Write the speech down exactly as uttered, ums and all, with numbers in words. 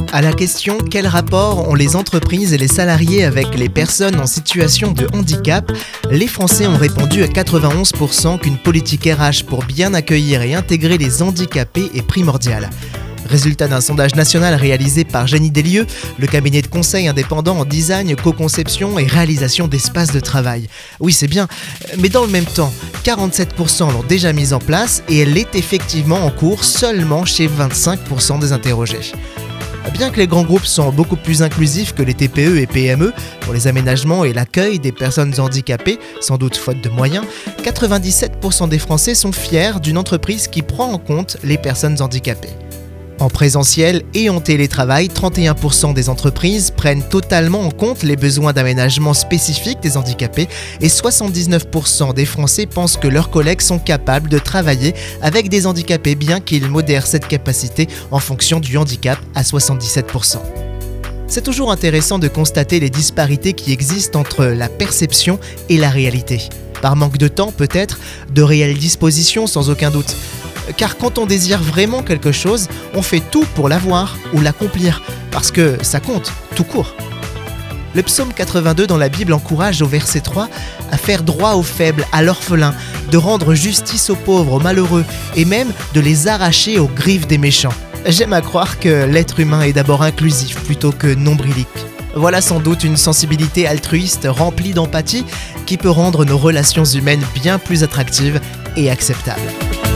À la question « Quel rapport ont les entreprises et les salariés avec les personnes en situation de handicap ?», les Français ont répondu à quatre-vingt-onze pour cent qu'une politique R H pour bien accueillir et intégrer les handicapés est primordiale. Résultat d'un sondage national réalisé par Génie Deslieux, le cabinet de conseil indépendant en design, co-conception et réalisation d'espaces de travail. Oui, c'est bien, mais dans le même temps, quarante-sept pour cent l'ont déjà mise en place et elle est effectivement en cours seulement chez vingt-cinq pour cent des interrogés. Bien que les grands groupes sont beaucoup plus inclusifs que les T P E et P M E pour les aménagements et l'accueil des personnes handicapées, sans doute faute de moyens, quatre-vingt-dix-sept pour cent des Français sont fiers d'une entreprise qui prend en compte les personnes handicapées. En présentiel et en télétravail, trente et un pour cent des entreprises prennent totalement en compte les besoins d'aménagement spécifiques des handicapés et soixante-dix-neuf pour cent des Français pensent que leurs collègues sont capables de travailler avec des handicapés, bien qu'ils modèrent cette capacité en fonction du handicap à soixante-dix-sept pour cent. C'est toujours intéressant de constater les disparités qui existent entre la perception et la réalité. Par manque de temps peut-être, de réelles dispositions sans aucun doute. Car quand on désire vraiment quelque chose, on fait tout pour l'avoir ou l'accomplir, parce que ça compte, tout court. Le psaume quatre-vingt-deux dans la Bible encourage au verset trois à faire droit aux faibles, à l'orphelin, de rendre justice aux pauvres, aux malheureux, et même de les arracher aux griffes des méchants. J'aime à croire que l'être humain est d'abord inclusif plutôt que nombrilique. Voilà sans doute une sensibilité altruiste remplie d'empathie qui peut rendre nos relations humaines bien plus attractives et acceptables.